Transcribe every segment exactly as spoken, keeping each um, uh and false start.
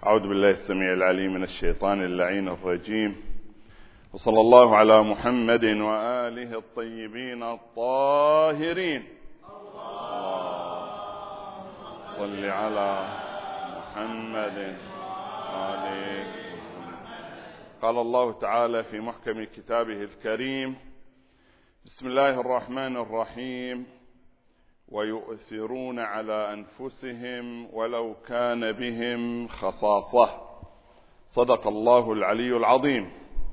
أعوذ بالله السميع العليم من الشيطان اللعين الرجيم، وصلى الله على محمد وآله الطيبين الطاهرين. اللهم صل على محمد وآله. قال الله تعالى في محكم كتابه الكريم: بسم الله الرحمن الرحيم: ويؤثرون على أنفسهم ولو كان بهم خصاصة. صدق الله العلي العظيم.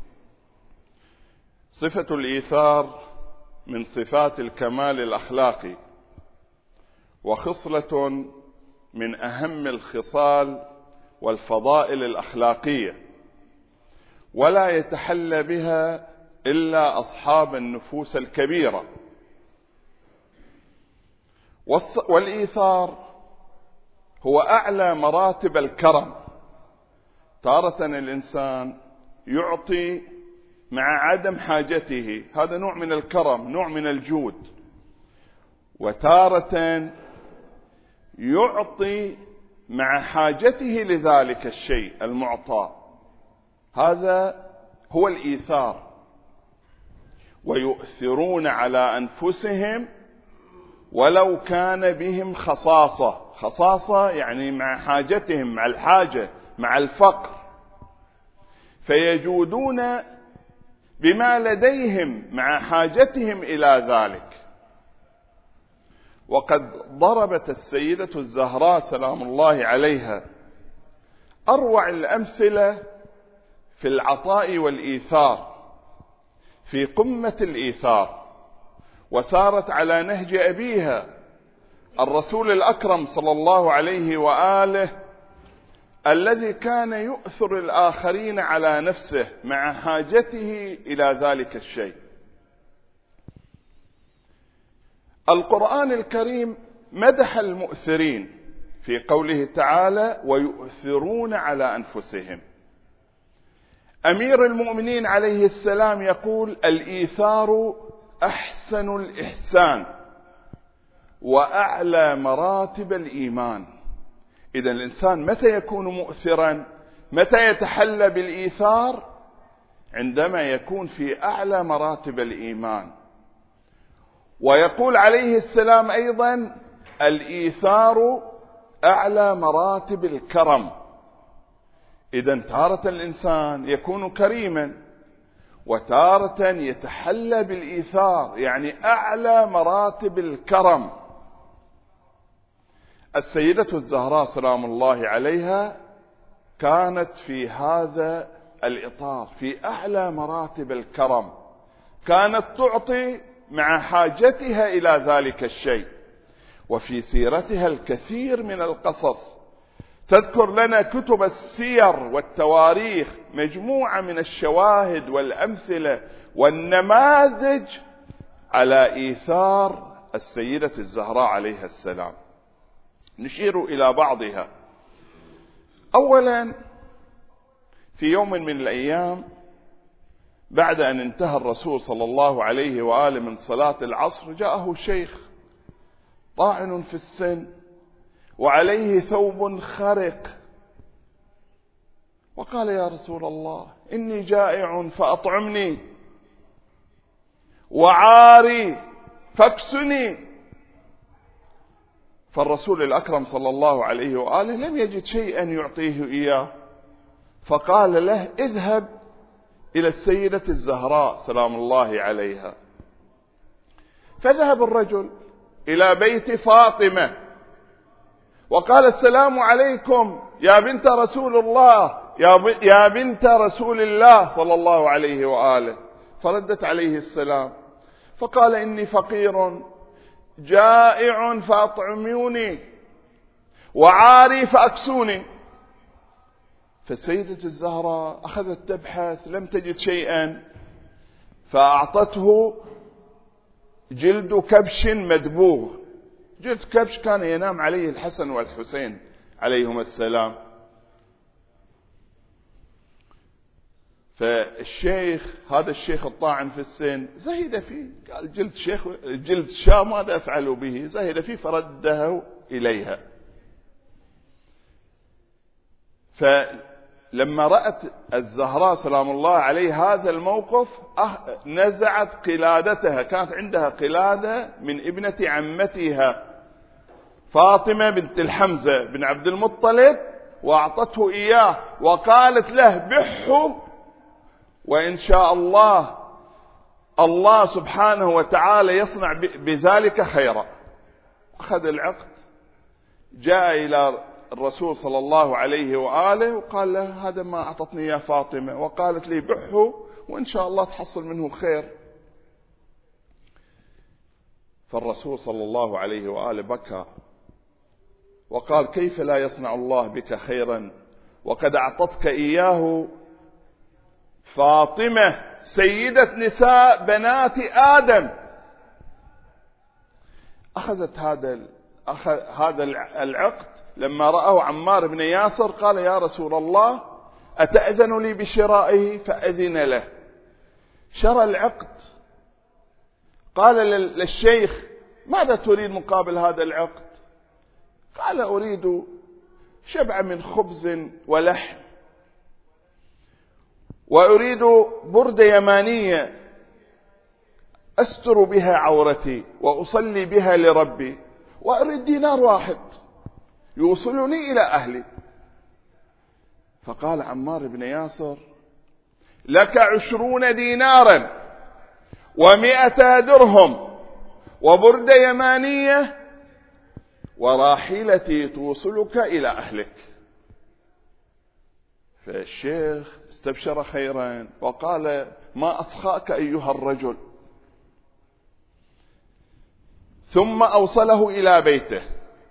صفة الإيثار من صفات الكمال الأخلاقي، وخصلة من أهم الخصال والفضائل الأخلاقية، ولا يتحلى بها إلا أصحاب النفوس الكبيرة. والإيثار هو أعلى مراتب الكرم. تارة الإنسان يعطي مع عدم حاجته، هذا نوع من الكرم، نوع من الجود. وتارة يعطي مع حاجته لذلك الشيء المعطى، هذا هو الإيثار. ويؤثرون على أنفسهم ولو كان بهم خصاصة. خصاصة يعني مع حاجتهم، مع الحاجة، مع الفقر، فيجودون بما لديهم مع حاجتهم إلى ذلك. وقد ضربت السيدة الزهراء سلام الله عليها أروع الأمثلة في العطاء والإيثار، في قمة الإيثار، وسارت على نهج أبيها الرسول الأكرم صلى الله عليه وآله، الذي كان يؤثر الآخرين على نفسه مع حاجته إلى ذلك الشيء. القرآن الكريم مدح المؤثرين في قوله تعالى: ويؤثرون على أنفسهم. أمير المؤمنين عليه السلام يقول: الإيثار أحسن الإحسان وأعلى مراتب الإيمان. إذن الإنسان متى يكون مؤثرا؟ متى يتحلى بالإيثار؟ عندما يكون في أعلى مراتب الإيمان. ويقول عليه السلام أيضا: الإيثار أعلى مراتب الكرم. إذن تارة الإنسان يكون كريما، وتارة يتحلى بالإيثار، يعني أعلى مراتب الكرم. السيدة الزهراء سلام الله عليها كانت في هذا الإطار، في أعلى مراتب الكرم. كانت تعطي مع حاجتها إلى ذلك الشيء. وفي سيرتها الكثير من القصص، تذكر لنا كتب السير والتواريخ مجموعة من الشواهد والأمثلة والنماذج على إيثار السيدة الزهراء عليها السلام. نشير إلى بعضها. أولا، في يوم من الأيام بعد أن انتهى الرسول صلى الله عليه وآله من صلاة العصر، جاءه شيخ طاعن في السن وعليه ثوب خرق، وقال: يا رسول الله، إني جائع فأطعمني، وعاري فاكسني. فالرسول الأكرم صلى الله عليه وآله لم يجد شيئا يعطيه إياه، فقال له: اذهب إلى السيدة الزهراء سلام الله عليها. فذهب الرجل إلى بيت فاطمة وقال: السلام عليكم يا بنت رسول الله، يا بنت رسول الله صلى الله عليه وآله. فردت عليه السلام فقال: إني فقير جائع فأطعموني، وعاري فأكسوني. فالسيدة الزهراء أخذت تبحث، لم تجد شيئا، فأعطته جلد كبش مدبوغ. جلد كبش كان ينام عليه الحسن والحسين عليهما السلام. فالشيخ هذا الشيخ الطاعن في السن زهد فيه، قال: جلد شيخ جلد شاة ماذا أفعل به؟ زهد فيه فرده إليها. فلما رأت الزهراء سلام الله عليه هذا الموقف نزعت قلادتها، كانت عندها قلادة من ابنة عمتها فاطمة بنت الحمزة بن عبد المطلب، وأعطته إياه وقالت له بحه وإن شاء الله الله سبحانه وتعالى يصنع بذلك خيرا. أخذ العقد، جاء إلى الرسول صلى الله عليه وآله وقال له هذا ما أعطتني يا فاطمة وقالت لي بحه وإن شاء الله تحصل منه خير. فالرسول صلى الله عليه وآله بكى وقال كيف لا يصنع الله بك خيرا وقد أعطتك إياه فاطمة سيدة نساء بنات آدم. أخذت هذا أخذ هذا العقد لما رأه عمار بن ياسر قال يا رسول الله أتأذن لي بشرائه؟ فأذن له، شرى العقد. قال للشيخ ماذا تريد مقابل هذا العقد؟ قال أريد شبع من خبز ولحم، وأريد بردة يمانية أستر بها عورتي وأصلي بها لربي، وأريد دينار واحد يوصلني إلى أهلي. فقال عمار بن ياسر لك عشرون دينارا ومئة درهم وبردة يمانية وراحلتي توصلك إلى أهلك. فالشيخ استبشر خيرا وقال ما أسخاك أيها الرجل، ثم أوصله إلى بيته.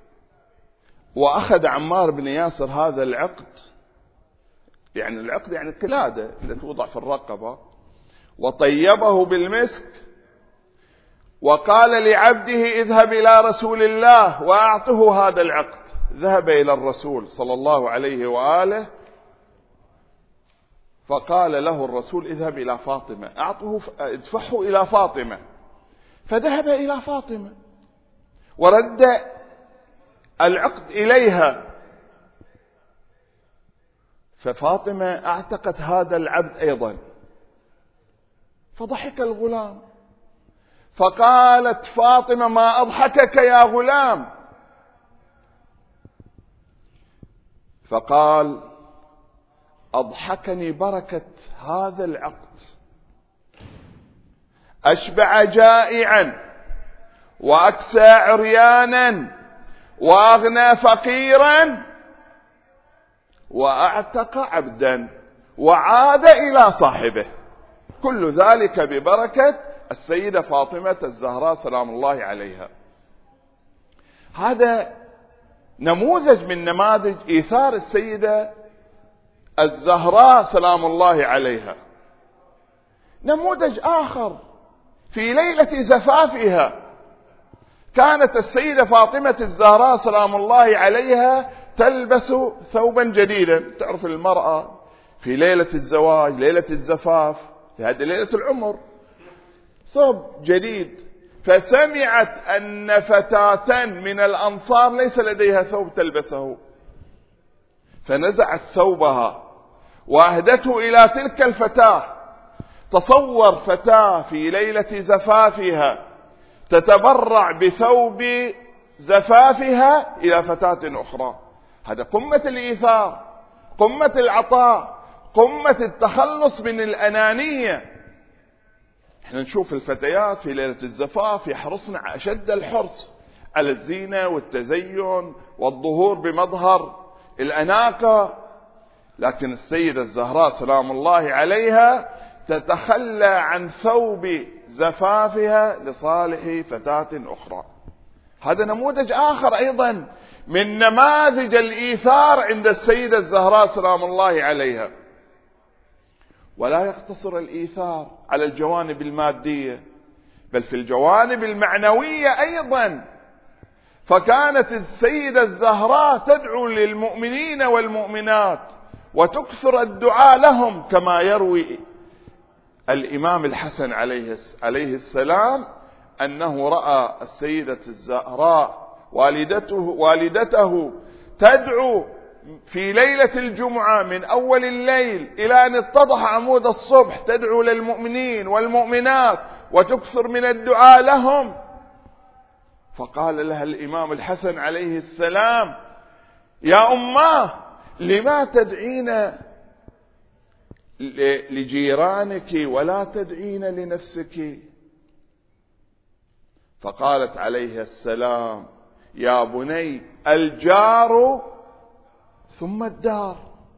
وأخذ عمار بن ياسر هذا العقد، يعني العقد يعني القلادة اللي توضع في الرقبة، وطيبه بالمسك وقال لعبده اذهب إلى رسول الله وأعطه هذا العقد. ذهب إلى الرسول صلى الله عليه وآله فقال له الرسول اذهب إلى فاطمة أعطه ادفعه إلى فاطمة. فذهب إلى فاطمة ورد العقد إليها، ففاطمة اعتقت هذا العبد أيضا. فضحك الغلام فقالت فاطمة ما أضحكك يا غلام؟ فقال أضحكني بركة هذا العقد، أشبع جائعا وأكسى عريانا وأغنى فقيرا وأعتق عبدا وعاد إلى صاحبه، كل ذلك ببركة السيدة فاطمة الزهراء سلام الله عليها. هذا نموذج من نماذج إيثار السيدة الزهراء سلام الله عليها. نموذج آخر في ليلة زفافها كانت السيدة فاطمة الزهراء سلام الله عليها تلبس ثوبا جديدا. تعرف المرأة في ليلة الزواج ليلة الزفاف هذه ليلة العمر ثوب جديد. فسمعت أن فتاة من الأنصار ليس لديها ثوب تلبسه، فنزعت ثوبها وأهدته إلى تلك الفتاة. تصور فتاة في ليلة زفافها تتبرع بثوب زفافها إلى فتاة أخرى. هذا قمة الإيثار، قمة العطاء، قمة التخلص من الأنانية. احنا نشوف الفتيات في ليلة الزفاف يحرصن أشد الحرص على الزينة والتزين والظهور بمظهر الأناقة، لكن السيدة الزهراء سلام الله عليها تتخلى عن ثوب زفافها لصالح فتاة أخرى. هذا نموذج آخر أيضا من نماذج الإيثار عند السيدة الزهراء سلام الله عليها. ولا يقتصر الإيثار على الجوانب المادية بل في الجوانب المعنوية أيضا. فكانت السيدة الزهراء تدعو للمؤمنين والمؤمنات وتكثر الدعاء لهم، كما يروي الإمام الحسن عليه السلام أنه رأى السيدة الزهراء والدته, والدته تدعو في ليلة الجمعة من أول الليل إلى أن اتضح عمود الصبح تدعو للمؤمنين والمؤمنات وتكثر من الدعاء لهم. فقال لها الإمام الحسن عليه السلام: يا أماه، لما تدعين لجيرانك ولا تدعين لنفسك؟ فقالت عليه السلام: يا بني، الجار ثم الدار.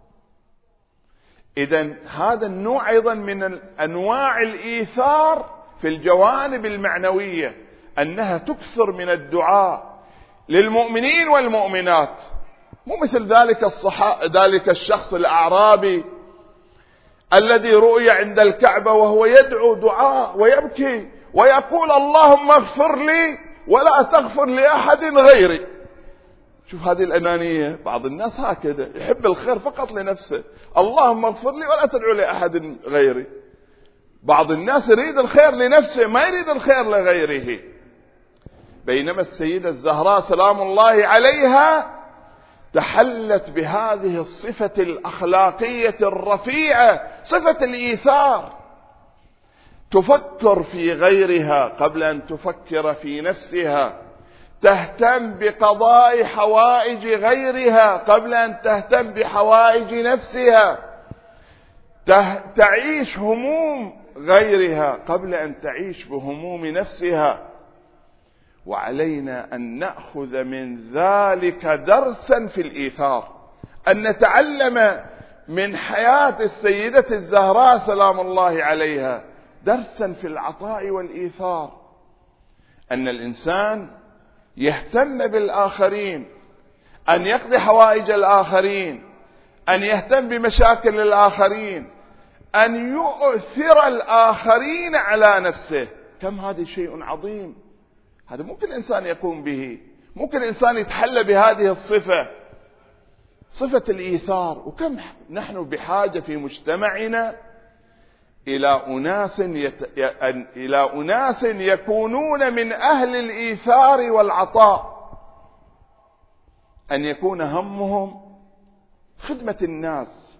إذن هذا النوع أيضا من أنواع الإيثار في الجوانب المعنوية، أنها تكثر من الدعاء للمؤمنين والمؤمنات، مو مثل ذلك الصحا... ذلك الشخص الأعرابي الذي رؤي عند الكعبة وهو يدعو دعاء ويبكي ويقول: اللهم اغفر لي ولا تغفر لأحد غيري. شوف هذه الأنانية، بعض الناس هكذا يحب الخير فقط لنفسه، اللهم اغفر لي ولا تدعو لأحد غيري. بعض الناس يريد الخير لنفسه ما يريد الخير لغيره. بينما السيدة الزهراء سلام الله عليها تحلت بهذه الصفة الأخلاقية الرفيعة، صفة الإيثار. تفكر في غيرها قبل أن تفكر في نفسها، تهتم بقضاء حوائج غيرها قبل أن تهتم بحوائج نفسها، تعيش هموم غيرها قبل أن تعيش بهموم نفسها. وعلينا أن نأخذ من ذلك درسا في الإيثار، أن نتعلم من حياة السيدة الزهراء سلام الله عليها درسا في العطاء والإيثار، أن الإنسان يهتم بالآخرين، أن يقضي حوائج الآخرين، أن يهتم بمشاكل الآخرين، أن يؤثر الآخرين على نفسه. كم هذا شيء عظيم، هذا ممكن الإنسان يقوم به، ممكن الإنسان يتحلى بهذه الصفة، صفة الإيثار. وكم نحن بحاجة في مجتمعنا إلى أناس, يت... إلى أناس يكونون من أهل الإيثار والعطاء، أن يكون همهم خدمة الناس،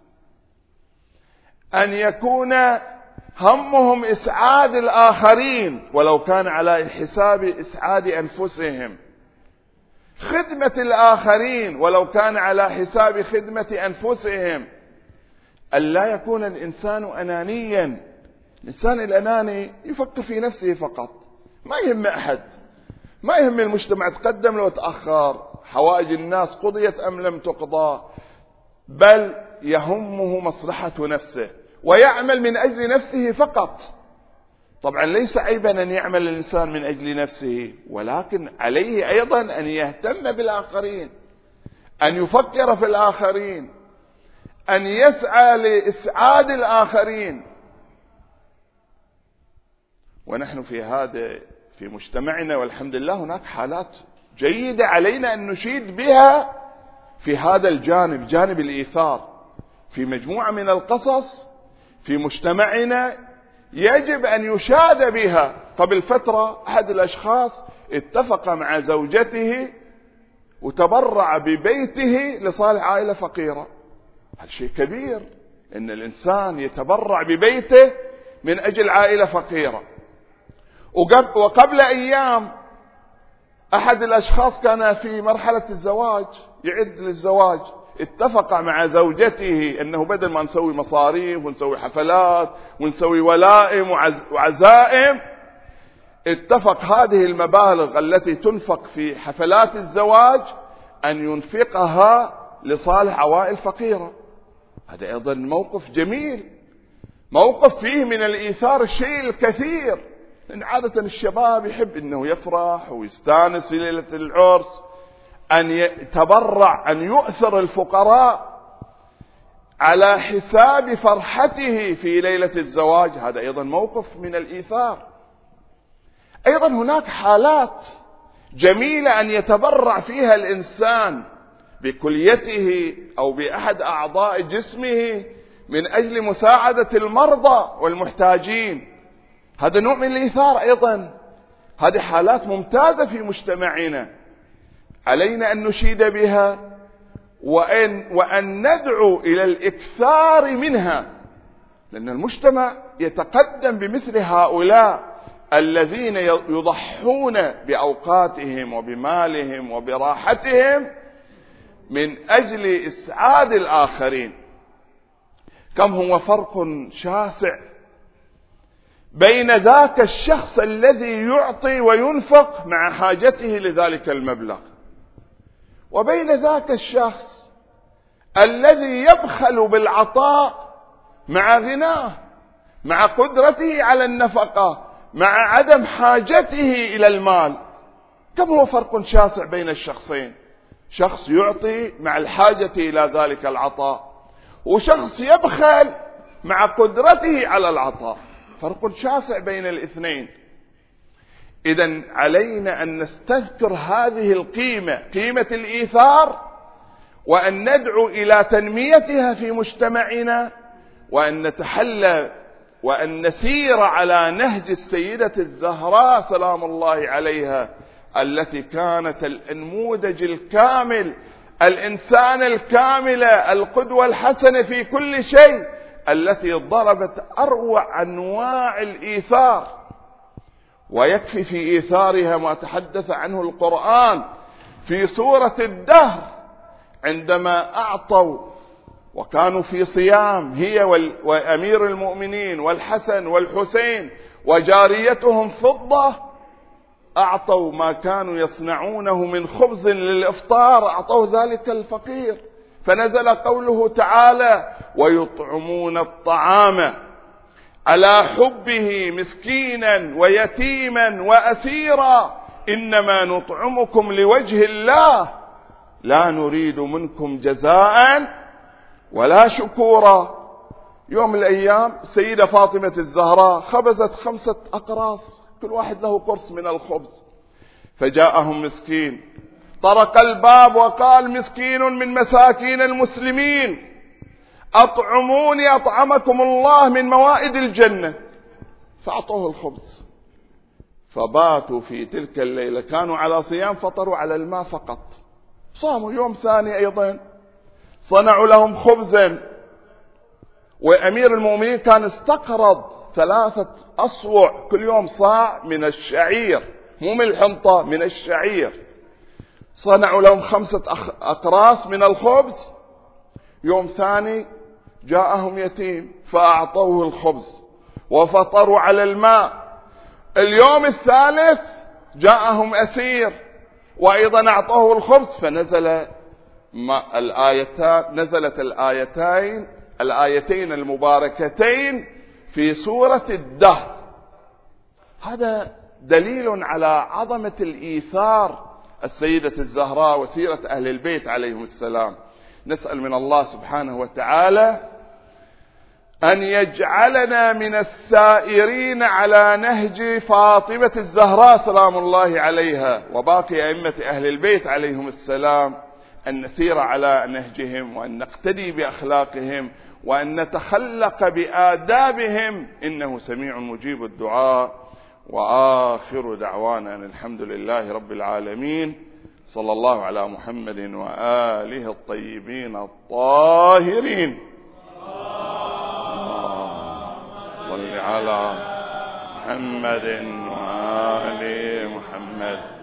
أن يكون همهم إسعاد الآخرين ولو كان على حساب إسعاد أنفسهم، خدمة الآخرين ولو كان على حساب خدمة أنفسهم. أن لا يكون الإنسان أنانيا. الإنسان الأناني يفكر في نفسه فقط، ما يهم أحد، ما يهم المجتمع تقدم لو تأخر، حوائج الناس قضيت أم لم تقضى، بل يهمه مصلحة نفسه ويعمل من أجل نفسه فقط. طبعا ليس عيبا أن يعمل الإنسان من أجل نفسه، ولكن عليه أيضا أن يهتم بالآخرين، أن يفكر في الآخرين، أن يسعى لإسعاد الآخرين. ونحن في هذا في مجتمعنا والحمد لله هناك حالات جيدة علينا أن نشيد بها في هذا الجانب، جانب الإيثار، في مجموعة من القصص في مجتمعنا يجب أن يشاد بها. قبل فترة أحد الأشخاص اتفق مع زوجته وتبرع ببيته لصالح عائلة فقيرة. هذا شيء كبير، إن الإنسان يتبرع ببيته من أجل عائلة فقيرة. وقبل أيام أحد الأشخاص كان في مرحلة الزواج، يعد للزواج، اتفق مع زوجته أنه بدل ما نسوي مصاريف ونسوي حفلات ونسوي ولائم وعزائم، اتفق هذه المبالغ التي تنفق في حفلات الزواج أن ينفقها لصالح عوائل فقيرة. هذا أيضا موقف جميل، موقف فيه من الإيثار الشيء الكثير. لأن عادة الشباب يحب أنه يفرح ويستانس في ليلة العرس، أن يتبرع، أن يؤثر الفقراء على حساب فرحته في ليلة الزواج. هذا أيضا موقف من الإيثار. أيضا هناك حالات جميلة أن يتبرع فيها الإنسان بكليته أو بأحد أعضاء جسمه من أجل مساعدة المرضى والمحتاجين. هذا نوع من الإيثار أيضا. هذه حالات ممتازة في مجتمعنا، علينا أن نشيد بها وأن, وأن ندعو إلى الإكثار منها، لأن المجتمع يتقدم بمثل هؤلاء الذين يضحون بأوقاتهم وبمالهم وبراحتهم من أجل إسعاد الآخرين. كم هو فرق شاسع بين ذاك الشخص الذي يعطي وينفق مع حاجته لذلك المبلغ، وبين ذاك الشخص الذي يبخل بالعطاء مع غناه، مع قدرته على النفقة، مع عدم حاجته إلى المال. كم هو فرق شاسع بين الشخصين، شخص يعطي مع الحاجة إلى ذلك العطاء، وشخص يبخل مع قدرته على العطاء. فرق شاسع بين الاثنين. إذن علينا أن نستذكر هذه القيمة، قيمة الإيثار، وأن ندعو إلى تنميتها في مجتمعنا، وأن نتحلى وأن نسير على نهج السيدة الزهراء سلام الله عليها، التي كانت النموذج الكامل، الإنسان الكامل، القدوة الحسنة في كل شيء، التي ضربت أروع أنواع الإيثار. ويكفي في إيثارها ما تحدث عنه القرآن في سورة الدهر، عندما أعطوا وكانوا في صيام هي وأمير المؤمنين والحسن والحسين وجاريتهم فضة، أعطوا ما كانوا يصنعونه من خبز للإفطار، أعطوا ذلك الفقير. فنزل قوله تعالى: ويطعمون الطعام على حبه مسكينا ويتيما وأسيرا إنما نطعمكم لوجه الله لا نريد منكم جزاء ولا شكورا. يوم من الأيام السيدة فاطمة الزهراء خبزت خمسة أقراص، كل واحد له قرص من الخبز، فجاءهم مسكين طرق الباب وقال: مسكين من مساكين المسلمين، أطعموني أطعمكم الله من موائد الجنة. فأعطوه الخبز، فباتوا في تلك الليلة، كانوا على صيام، فطروا على الماء فقط. صاموا يوم ثاني أيضا، صنعوا لهم خبزا، وأمير المؤمنين كان استقرض ثلاثة أصوع كل يوم صاع من الشعير، مو من الحنطة، من الشعير. صنعوا لهم خمسة أقراص من الخبز. يوم ثاني جاءهم يتيم فأعطوه الخبز وفطروا على الماء. اليوم الثالث جاءهم أسير وأيضا أعطوه الخبز، فنزل ما الآيتان نزلت الآيتين الآيتين المباركتين في سورة الدهر. هذا دليل على عظمة الإيثار السيدة الزهراء وسيرة أهل البيت عليهم السلام. نسأل من الله سبحانه وتعالى أن يجعلنا من السائرين على نهج فاطمة الزهراء سلام الله عليها وباقي أئمة أهل البيت عليهم السلام، أن نسير على نهجهم، وأن نقتدي بأخلاقهم، وأن نتخلق بآدابهم، إنه سميع مجيب الدعاء. وآخر دعوانا أن الحمد لله رب العالمين، صلى الله على محمد وآله الطيبين الطاهرين. صل على محمد وآل محمد.